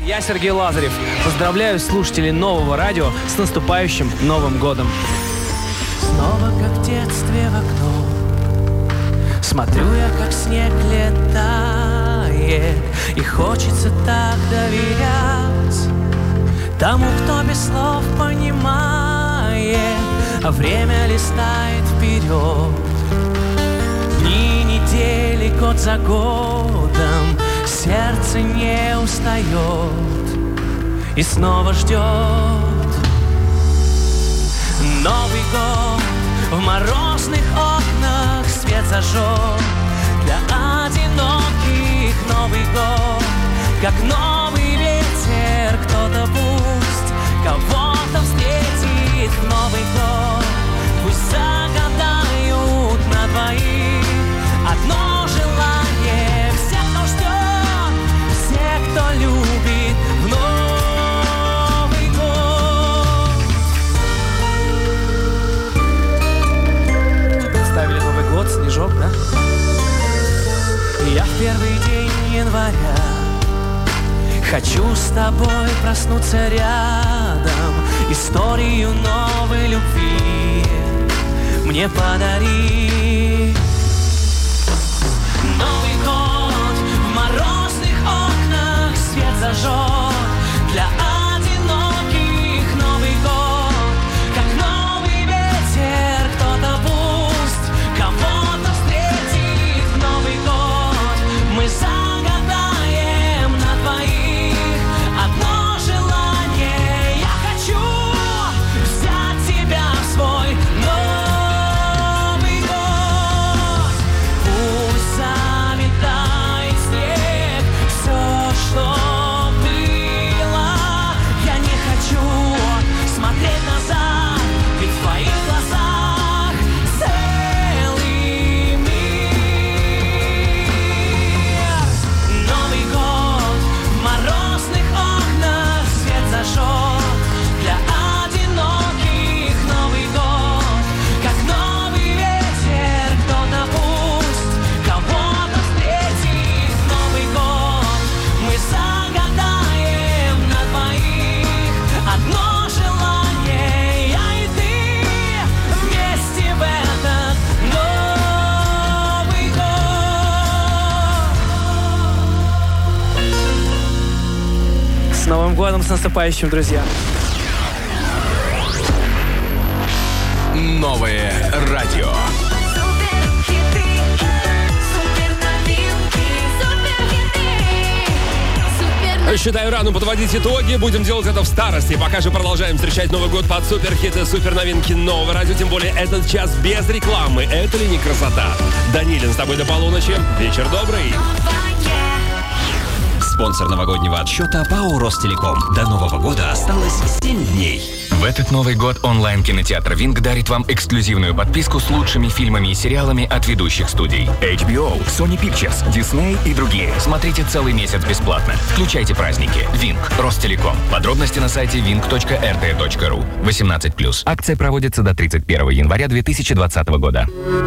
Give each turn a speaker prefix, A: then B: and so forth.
A: Я Сергей Лазарев. Поздравляю слушателей Нового радио с наступающим Новым годом.
B: Снова, как в детстве, в окно смотрю я, как снег летает, и хочется так доверять тому, кто без слов понимает, а время листает вперед. Дни, недели, год за годом, сердце не устает и снова ждет. Новый год в морозных окнах свет зажег. Для одиноких Новый год, как новый ветер, кто-то пусть кого-то встретит в Новый год. Пусть загадают на двоих одно желание. Все, кто ждет, все, кто любит в Новый год.
A: Представили Новый год, снежок, да?
B: И я в первый день января хочу с тобой проснуться рядом, историю новой любви мне подари. Новый год в морозных окнах свет зажег. Для одиноких Новый год, как новый ветер, кто-то пусть кого-то встретит в Новый год. Мы загадаем на двоих одно желание. Я хочу взять тебя в свой Новый год. Пусть заметает снег все, что было. Я не хочу смотреть назад, ведь в твоих глазах целый мир. Новый год в морозных окнах свет зажег. Для одиноких Новый год, как новый ветер, кто-то пусть кого-то встретит в Новый год. Мы загадаем на двоих одно желание. Я и ты вместе в этот Новый год.
A: С Новым годом, с наступающим, друзья.
C: Новое радио.
D: Суперхиты, суперновинки, суперхиты.
C: Считаю, рано подводить итоги. Будем делать это в старости. Пока же продолжаем встречать Новый год под суперхиты, суперновинки Нового радио. Тем более этот час без рекламы. Это ли не красота? Данилин с тобой до полуночи. Вечер добрый.
E: Спонсор новогоднего отсчета ПАО «Ростелеком». До Нового года осталось 7 дней.
F: В этот Новый год онлайн-кинотеатр «Винг» дарит вам эксклюзивную подписку с лучшими фильмами и сериалами от ведущих студий. HBO, Sony Pictures, Disney и другие. Смотрите целый месяц бесплатно. Включайте праздники. «Винг», Ростелеком. Подробности на сайте wing.rt.ru. 18+. Акция проводится до 31 января 2020 года.